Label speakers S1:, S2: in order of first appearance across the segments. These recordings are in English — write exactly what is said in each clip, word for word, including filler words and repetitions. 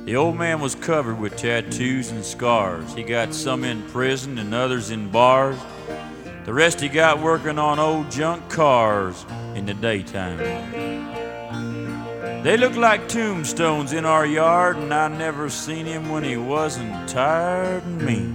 S1: The old man was covered with tattoos and scars. He got some in prison and others in bars. The rest he got working on old junk cars in the daytime. They look like tombstones in our yard, and I never seen him when he wasn't tired and mean.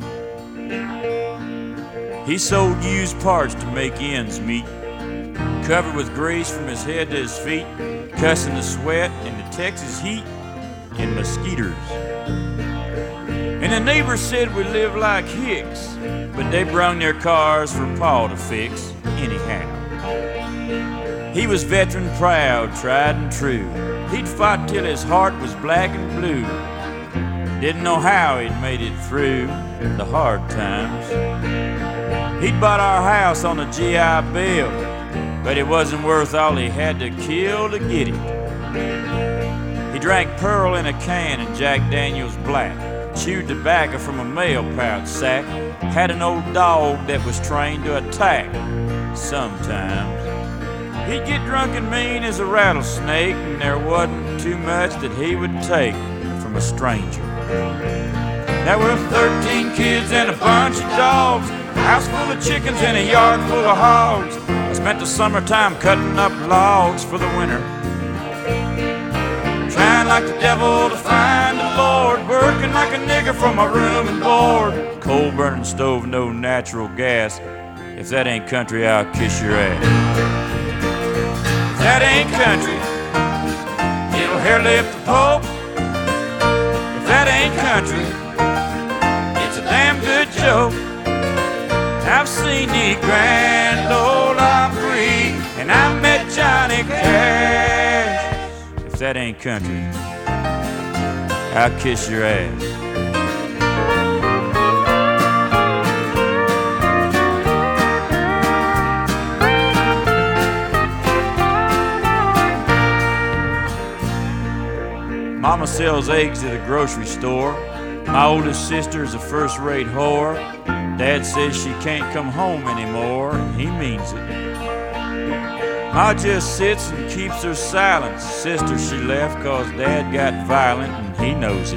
S1: He sold used parts to make ends meet, covered with grease from his head to his feet, cussing the sweat in the Texas heat and mosquitoes. And the neighbors said we lived like hicks, but they brung their cars for Pa to fix anyhow. He was veteran proud, tried and true. He'd fought till his heart was black and blue. Didn't know how he'd made it through the hard times. He'd bought our house on a G I Bill, but it wasn't worth all he had to kill to get it. He drank Pearl in a can and Jack Daniels Black, chewed tobacco from a mail pouch sack, had an old dog that was trained to attack sometimes. He'd get drunk and mean as a rattlesnake, and there wasn't too much that he would take from a stranger. There were thirteen kids and a bunch of dogs, a house full of chickens and a yard full of hogs. I spent the summertime cutting up logs for the winter, trying like the devil to find the Lord, working like a nigger for my room and board. Coal burning stove, no natural gas. If that ain't country, I'll kiss your ass. If that ain't country, it'll hair lift the Pope. If that ain't country, it's a damn good joke. I've seen the Grand Ole Opry, and I met Johnny Cash. If that ain't country, I'll kiss your ass. Mama sells eggs at a grocery store. My oldest sister's a first-rate whore. Dad says she can't come home anymore, and he means it. Ma just sits and keeps her silence. Sister, she left 'cause Dad got violent, and he knows it.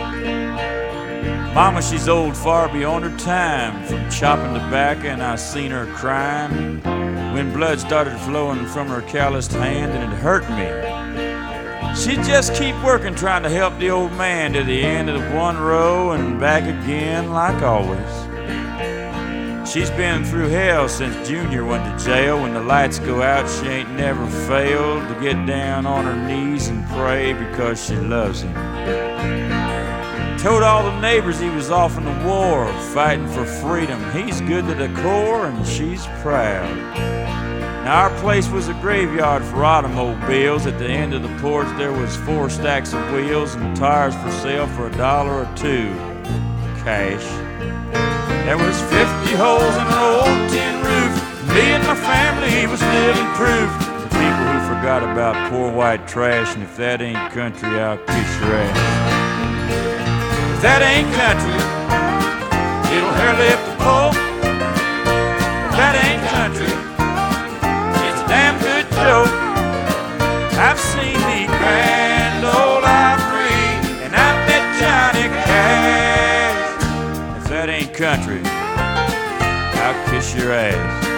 S1: Mama, she's old far beyond her time, from chopping tobacco, and I seen her crying when blood started flowing from her calloused hand, and it hurt me. She'd just keep working, trying to help the old man to the end of one row and back again like always. She's been through hell since Junior went to jail. When the lights go out, she ain't never failed to get down on her knees and pray because she loves him. Told all the neighbors he was off in the war, fighting for freedom. He's good to the core and she's proud. Now our place was a graveyard for automobiles. At the end of the porch there was four stacks of wheels and tires for sale for a dollar or two. Cash. There was fifty holes in an old tin roof. Me and my family was living proof. The people who forgot about poor white trash. And if that ain't country, I'll kiss your ass. If that ain't country, it'll hair lift the Pope. If that ain't country, it's a damn good joke. I've seen the Grand Ole Opry, and I've met Johnny Cash. If that ain't country, I'll kiss your ass.